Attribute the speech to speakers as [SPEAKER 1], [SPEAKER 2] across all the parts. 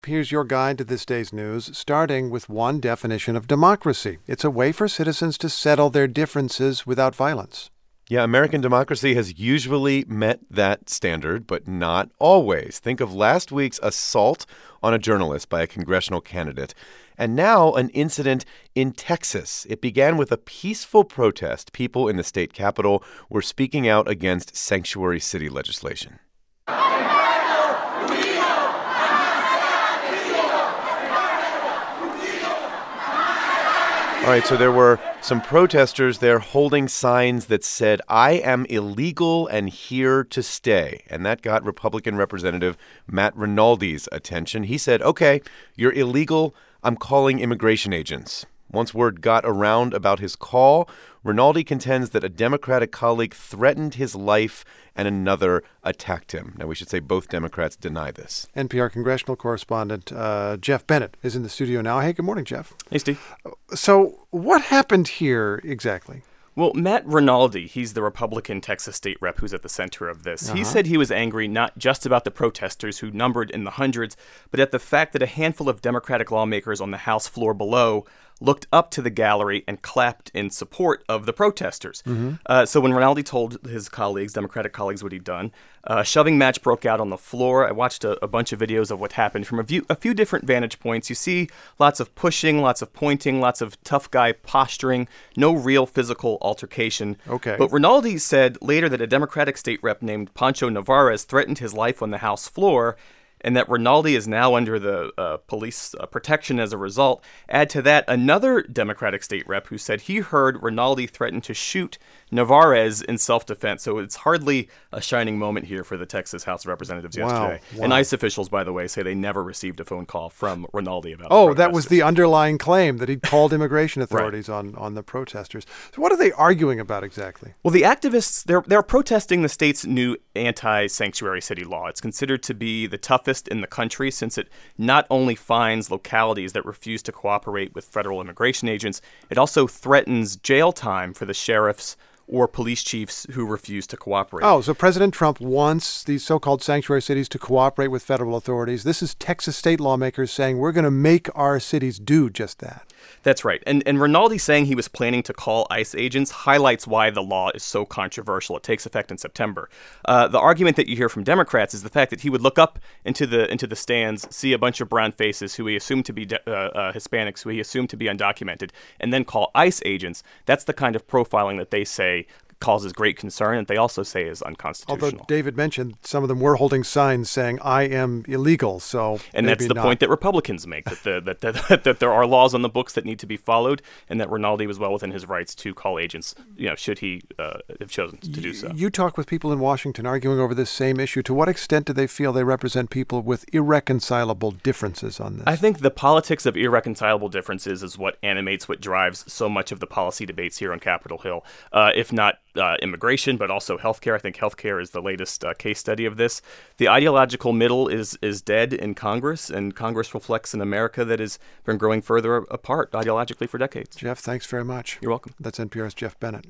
[SPEAKER 1] Here's your guide to this day's news, starting with one definition of democracy. It's a way for citizens to settle their differences without violence.
[SPEAKER 2] Yeah, American democracy has usually met that standard, but not always. Think of last week's assault on a journalist by a congressional candidate. And now an incident in Texas. It began with a peaceful protest. People in the state capitol were speaking out against sanctuary city legislation. All right, so there were some protesters there holding signs that said, "I am illegal and here to stay." And that got Republican Representative Matt Rinaldi's attention. He said, "Okay, you're illegal. I'm calling immigration agents." Once word got around about his call, Rinaldi contends that a Democratic colleague threatened his life and another attacked him. Now, we should say both Democrats deny this.
[SPEAKER 1] NPR congressional correspondent Jeff Bennett is in the studio now. Hey, good morning, Jeff.
[SPEAKER 3] Hey, Steve.
[SPEAKER 1] So what happened here exactly?
[SPEAKER 3] Well, Matt Rinaldi, he's the Republican Texas state rep who's at the center of this. He said he was angry not just about the protesters who numbered in the hundreds, but at the fact that a handful of Democratic lawmakers on the House floor below looked up to the gallery and clapped in support of the protesters. So when Rinaldi told his colleagues, Democratic colleagues, what he'd done, a shoving match broke out on the floor. I watched a bunch of videos of what happened from a few different vantage points. You see lots of pushing, lots of pointing, lots of tough guy posturing, no real physical altercation.
[SPEAKER 1] Okay.
[SPEAKER 3] But Rinaldi said later that a Democratic state rep named Pancho Navarez threatened his life on the House floor, and that Rinaldi is now under the police protection as a result. Add to that another Democratic state rep who said he heard Rinaldi threaten to shoot Navarez in self-defense. So it's hardly a shining moment here for the Texas House of Representatives yesterday.
[SPEAKER 1] Wow.
[SPEAKER 3] And ICE officials, by the way, say they never received a phone call from Rinaldi about
[SPEAKER 1] Oh,
[SPEAKER 3] the
[SPEAKER 1] that was
[SPEAKER 3] protesters.
[SPEAKER 1] the underlying claim, that he'd called immigration authorities on the protesters. So what are they arguing about exactly?
[SPEAKER 3] Well, the activists, they're protesting the state's new anti-sanctuary city law. It's considered to be the toughest in the country since it not only fines localities that refuse to cooperate with federal immigration agents, it also threatens jail time for the sheriffs or police chiefs who refuse to cooperate.
[SPEAKER 1] Oh, so President Trump wants these so-called sanctuary cities to cooperate with federal authorities. This is Texas state lawmakers saying we're going to make our cities do just that.
[SPEAKER 3] That's right. And Rinaldi saying he was planning to call ICE agents highlights why the law is so controversial. It takes effect in September. The argument that you hear from Democrats is the fact that he would look up into the stands, see a bunch of brown faces who he assumed to be Hispanics, who he assumed to be undocumented, and then call ICE agents. That's the kind of profiling that they say causes great concern, and they also say is unconstitutional.
[SPEAKER 1] Although David mentioned some of them were holding signs saying, "I am illegal," so
[SPEAKER 3] and that's the point that Republicans make, that there are laws on the books that need to be followed, and that Rinaldi was well within his rights to call agents, should he have chosen to do so.
[SPEAKER 1] You talk with people in Washington arguing over this same issue. To what extent do they feel they represent people with irreconcilable differences on this?
[SPEAKER 3] I think the politics of irreconcilable differences is what animates, what drives so much of the policy debates here on Capitol Hill, if not immigration, but also healthcare. I think healthcare is the latest case study of this. The ideological middle is dead in Congress, and Congress reflects an America that has been growing further apart ideologically for decades.
[SPEAKER 1] Jeff, thanks very much.
[SPEAKER 3] You're welcome.
[SPEAKER 1] That's NPR's Jeff Bennett.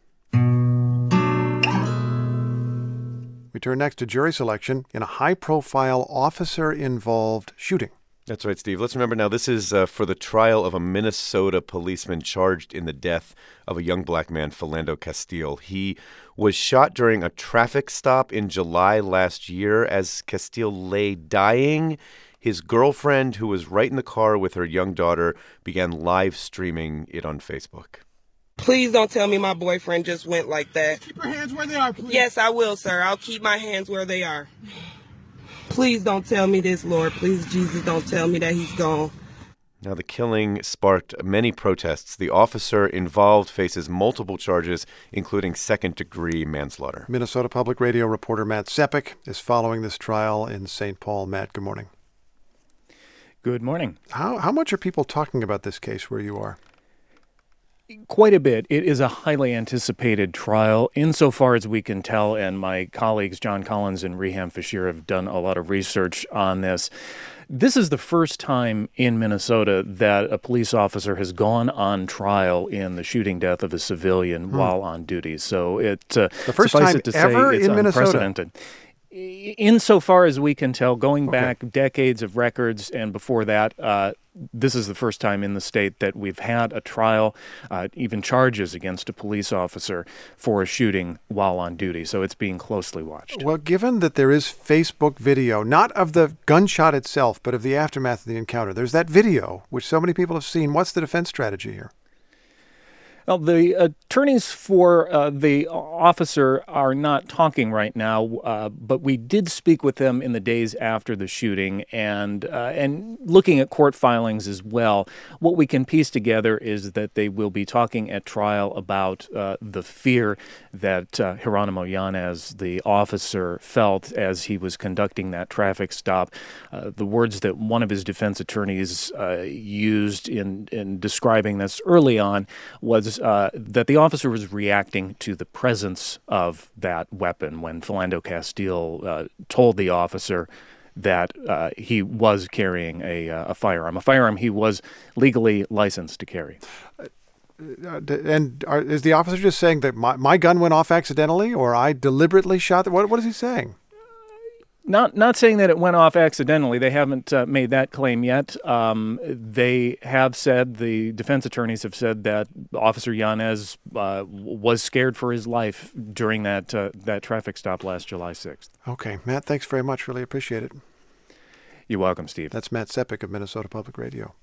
[SPEAKER 1] We turn next to jury selection in a high-profile officer-involved shooting.
[SPEAKER 2] That's right, Steve. Let's remember now, this is for the trial of a Minnesota policeman charged in the death of a young black man, Philando Castile. He was shot during a traffic stop in July last year. As Castile lay dying, his girlfriend, who was right in the car with her young daughter, began live streaming it on Facebook.
[SPEAKER 4] Please don't tell me my boyfriend just went like that.
[SPEAKER 5] Keep your hands where they are, please.
[SPEAKER 4] Yes, I will, sir. I'll keep my hands where they are. Please don't tell me this, Lord. Please, Jesus, don't tell me that he's gone.
[SPEAKER 2] Now, the killing sparked many protests. The officer involved faces multiple charges, including second-degree manslaughter.
[SPEAKER 1] Minnesota Public Radio reporter Matt Sepik is following this trial in St. Paul. Matt, good morning.
[SPEAKER 6] Good morning.
[SPEAKER 1] How much are people talking about this case where you are?
[SPEAKER 6] Quite a bit. It is a highly anticipated trial insofar as we can tell, and my colleagues John Collins and Reham Fashir have done a lot of research on this. This is the first time in Minnesota that a police officer has gone on trial in the shooting death of a civilian while on duty. So
[SPEAKER 1] the first time
[SPEAKER 6] it to
[SPEAKER 1] ever
[SPEAKER 6] say it's
[SPEAKER 1] in Minnesota.
[SPEAKER 6] unprecedented. insofar as we can tell, going back decades of records and before that, this is the first time in the state that we've had a trial, even charges against a police officer for a shooting while on duty. So it's being closely watched.
[SPEAKER 1] Well, given that there is Facebook video, not of the gunshot itself, but of the aftermath of the encounter, there's that video, which so many people have seen. What's the defense strategy here?
[SPEAKER 6] Well, the attorneys for the officer are not talking right now, but we did speak with them in the days after the shooting, and looking at court filings as well. What we can piece together is that they will be talking at trial about the fear that Geronimo Yanez, the officer, felt as he was conducting that traffic stop. The words that one of his defense attorneys used in describing this early on was that the officer was reacting to the presence of that weapon when Philando Castile told the officer that he was carrying a firearm he was legally licensed to carry.
[SPEAKER 1] And is the officer just saying that my gun went off accidentally, or I deliberately shot? What is he saying?
[SPEAKER 6] Not saying that it went off accidentally. They haven't made that claim yet. They have said, the defense attorneys have said, that Officer Yanez was scared for his life during that traffic stop last July 6th.
[SPEAKER 1] Okay, Matt, thanks very much. Really appreciate it.
[SPEAKER 6] You're welcome, Steve.
[SPEAKER 1] That's Matt Sepik of Minnesota Public Radio.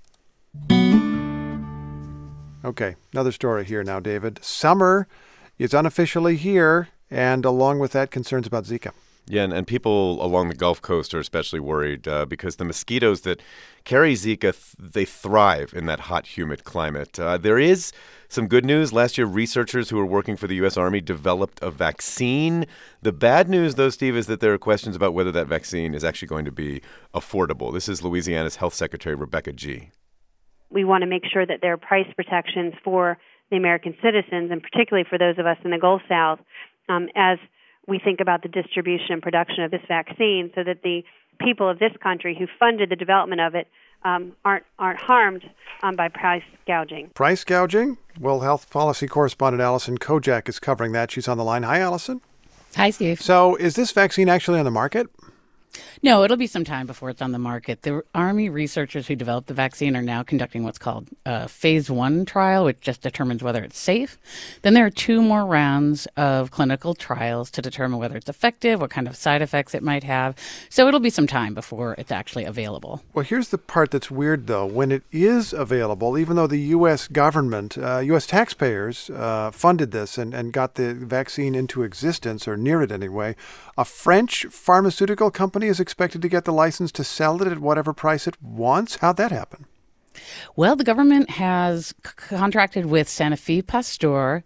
[SPEAKER 1] Okay, another story here now, David. Summer is unofficially here, and along with that, concerns about Zika.
[SPEAKER 2] Yeah, and people along the Gulf Coast are especially worried because the mosquitoes that carry Zika, they thrive in that hot, humid climate. There is some good news. Last year, researchers who were working for the U.S. Army developed a vaccine. The bad news, though, Steve, is that there are questions about whether that vaccine is actually going to be affordable. This is Louisiana's Health Secretary, Rebecca Gee.
[SPEAKER 5] We want to make sure that there are price protections for the American citizens, and particularly for those of us in the Gulf South, as we think about the distribution and production of this vaccine, so that the people of this country who funded the development of it aren't harmed by price gouging.
[SPEAKER 1] Price gouging? Well, health policy correspondent Allison Kojak is covering that. She's on the line. Hi, Allison.
[SPEAKER 7] Hi, Steve.
[SPEAKER 1] So is this vaccine actually on the market?
[SPEAKER 7] No, it'll be some time before it's on the market. The Army researchers who developed the vaccine are now conducting what's called a phase 1 trial, which just determines whether it's safe. Then there are 2 more rounds of clinical trials to determine whether it's effective, what kind of side effects it might have. So it'll be some time before it's actually available.
[SPEAKER 1] Well, here's the part that's weird, though. When it is available, even though the U.S. government, U.S. taxpayers funded this and got the vaccine into existence, or near it anyway, a French pharmaceutical company is expected to get the license to sell it at whatever price it wants. How'd that happen?
[SPEAKER 7] Well, the government has contracted with Sanofi Pasteur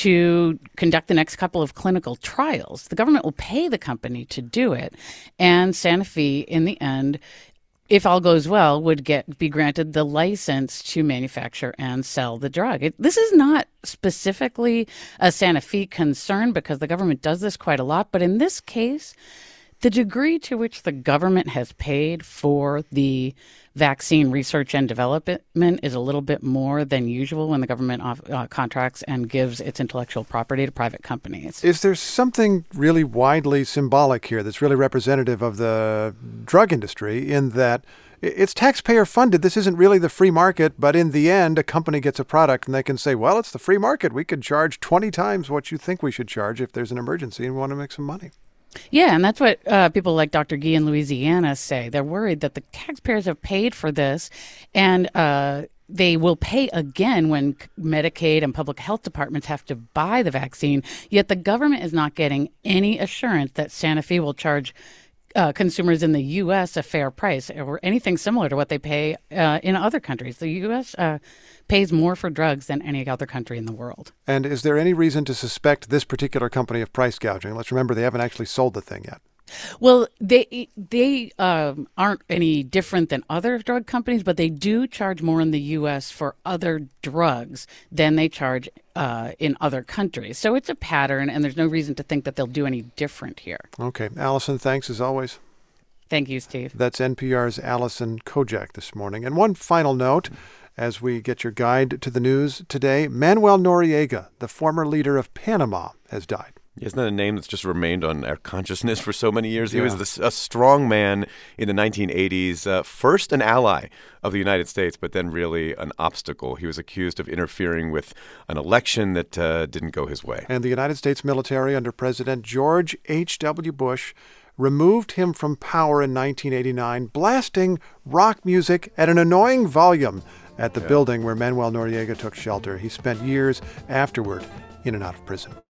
[SPEAKER 7] to conduct the next couple of clinical trials. The government will pay the company to do it, and Sanofi, in the end, if all goes well, would be granted the license to manufacture and sell the drug. This is not specifically a Sanofi concern, because the government does this quite a lot, but in this case, the degree to which the government has paid for the vaccine research and development is a little bit more than usual when the government contracts and gives its intellectual property to private companies.
[SPEAKER 1] Is there something really widely symbolic here that's really representative of the drug industry, in that it's taxpayer funded? This isn't really the free market, but in the end, a company gets a product and they can say, well, it's the free market. We could charge 20 times what you think we should charge if there's an emergency and we want to make some money.
[SPEAKER 7] Yeah, and that's what people like Dr. Gee in Louisiana say. They're worried that the taxpayers have paid for this, and they will pay again when Medicaid and public health departments have to buy the vaccine, yet the government is not getting any assurance that Sanofi will charge consumers in the U.S. a fair price, or anything similar to what they pay in other countries. The U.S. pays more for drugs than any other country in the world.
[SPEAKER 1] And is there any reason to suspect this particular company of price gouging? Let's remember, they haven't actually sold the thing yet.
[SPEAKER 7] Well, they aren't any different than other drug companies, but they do charge more in the U.S. for other drugs than they charge in other countries. So it's a pattern, and there's no reason to think that they'll do any different here.
[SPEAKER 1] Okay. Allison, thanks as always.
[SPEAKER 7] Thank you, Steve.
[SPEAKER 1] That's NPR's Allison Kojak this morning. And one final note, as we get your guide to the news today, Manuel Noriega, the former leader of Panama, has died.
[SPEAKER 2] Isn't that a name that's just remained on our consciousness for so many years? He was a strong man in the 1980s, first an ally of the United States, but then really an obstacle. He was accused of interfering with an election that didn't go his way.
[SPEAKER 1] And the United States military under President George H.W. Bush removed him from power in 1989, blasting rock music at an annoying volume at the building where Manuel Noriega took shelter. He spent years afterward in and out of prison.